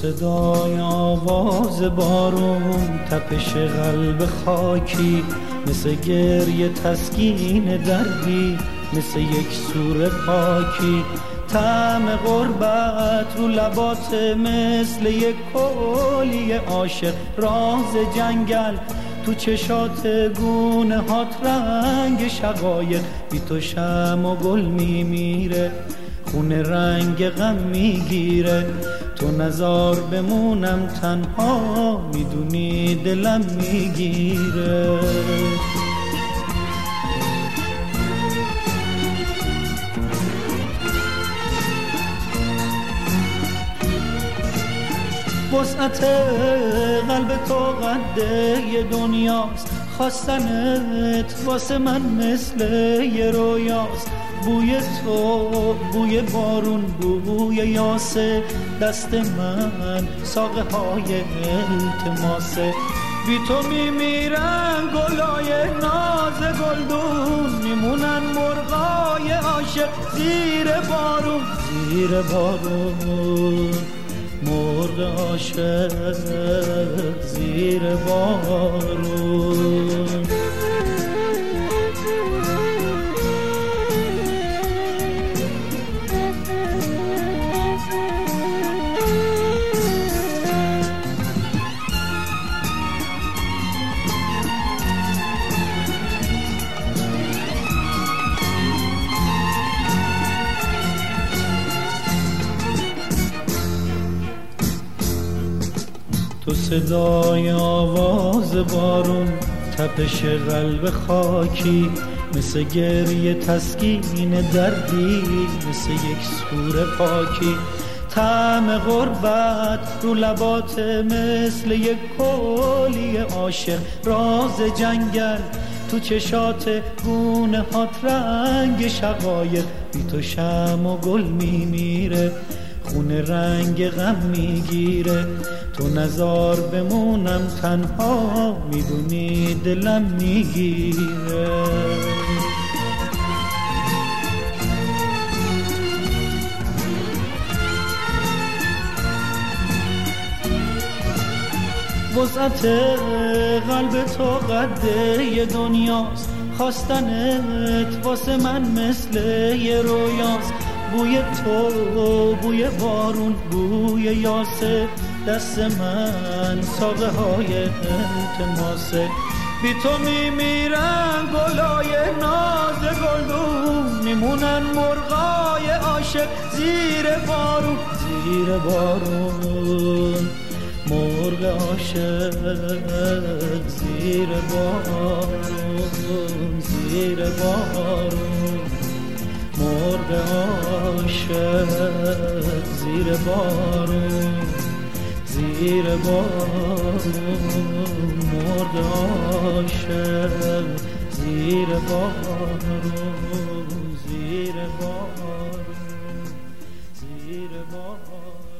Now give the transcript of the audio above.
صدای آواز بارون، تپش قلب خاکی، مثل گریه تسکین دردی، مثل یک سور پاکی. طعم غربت رو لبات مثل یک کلی عاشق، راز جنگل تو چشات گونه هات، رنگ شقایق. بی تو شمع و گل میمیره، خونه رنگ غم میگیره. تو نزار بمونم تنها، میدونی دلم میگیره. وسعت قلب تو قده یه دنیاست، خواستنت واسه من مثل یه رویاست. بوی تو، بوی بارون، بوی یاسه، دست من ساقه های التماسه. بی تو میمیرن گلای ناز گلدون، میمونن مرغای عاشق زیر بارون. زیر بارون مرغ عاشق زیر بارون. تو صدای آواز بارون، تپش قلب خاکی، مثل گریه تسکین دردی، مثل یک سور پاکی. طعم غربت رو لبات مثل یک کلی عاشق، راز جنگل تو چشات گونه هات، رنگ شقایق. بی تو شمع و گل میمیره، خونه رنگ غم میگیره. تو نزار بمونم تنها، میدونی دلم میگیره. وسعت قلب تو قده یه دنیاست، خواستنت واسه من مثل یه رویاست. بوی تو، بوی بارون، بوی یاسه، دست من ساقه های التماسه. بی تو میمیرن گلای ناز گلدون، میمونن مرغای عاشق زیر بارون. زیر بارون مرغ عاشق زیر بارون. زیر بارون مرغ عاشق زیر بارون. زیر بارون مرغ عاشق زیر بارون. زیر بارون زیر بارون.